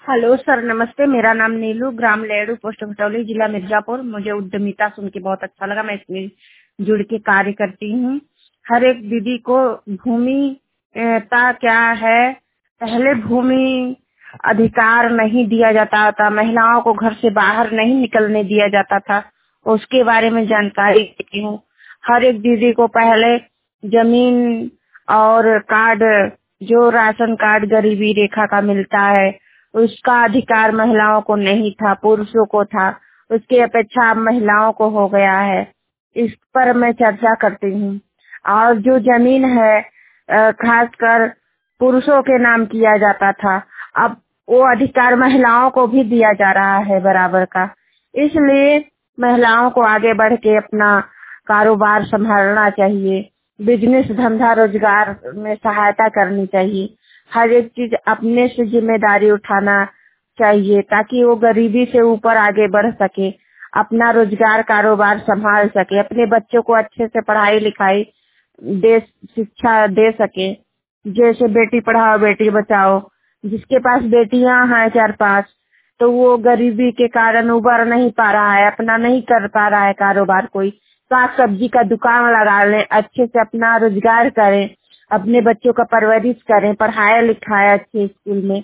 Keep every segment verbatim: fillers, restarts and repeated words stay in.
Hello sir, नमस्ते। मेरा नाम नीलू, ग्राम लेडू, पोस्ट भटौली, जिला मिर्जापुर। मुझे उद्यमिता सुन के बहुत अच्छा लगा। मैं इसमें जुड़ के कार्य करती हूँ। हर एक दीदी को भूमि अ, ता क्या है, पहले भूमि अधिकार नहीं दिया जाता था, महिलाओं को घर से बाहर नहीं निकलने दिया जाता था। उसके बारे में जानकारी देती हूँ। हर एक दीदी को पहले जमीन और कार्ड, जो राशन कार्ड गरीबी रेखा का मिलता है, उसका अधिकार महिलाओं को नहीं था, पुरुषों को था। उसकी अपेक्षा अब महिलाओं को हो गया है। इस पर मैं चर्चा करती हूँ। और जो जमीन है अ, खासकर पुरुषों के नाम किया जाता था, अब वो अधिकार महिलाओं को भी दिया जा रहा है बराबर का। इसलिए महिलाओं को आगे बढ़ के अपना कारोबार संभालना चाहिए, बिजनेस धंधा रोजगार में सहायता करनी चाहिए। हर एक चीज अपने से जिम्मेदारी उठाना चाहिए ताकि वो गरीबी से ऊपर आगे बढ़ सके, अपना रोजगार कारोबार संभाल सके, अपने बच्चों को अच्छे से पढ़ाई लिखाई दे, शिक्षा दे सके। जैसे बेटी पढ़ाओ बेटी बचाओ, जिसके पास बेटियां हैं चार पांच, तो वो गरीबी के कारण उबर नहीं पा रहा है, अपना नहीं कर पा रहा है कारोबार। कोई साग सब्जी का दुकान लगा ले, अच्छे से अपना रोजगार करें, अपने बच्चों का परवरिश करें, पढ़ाया लिखाया अच्छे स्कूल में।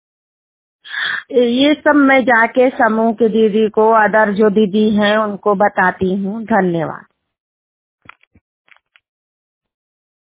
ये सब मैं जाके समूह की दीदी को, अदर जो दीदी हैं उनको बताती हूँ। धन्यवाद।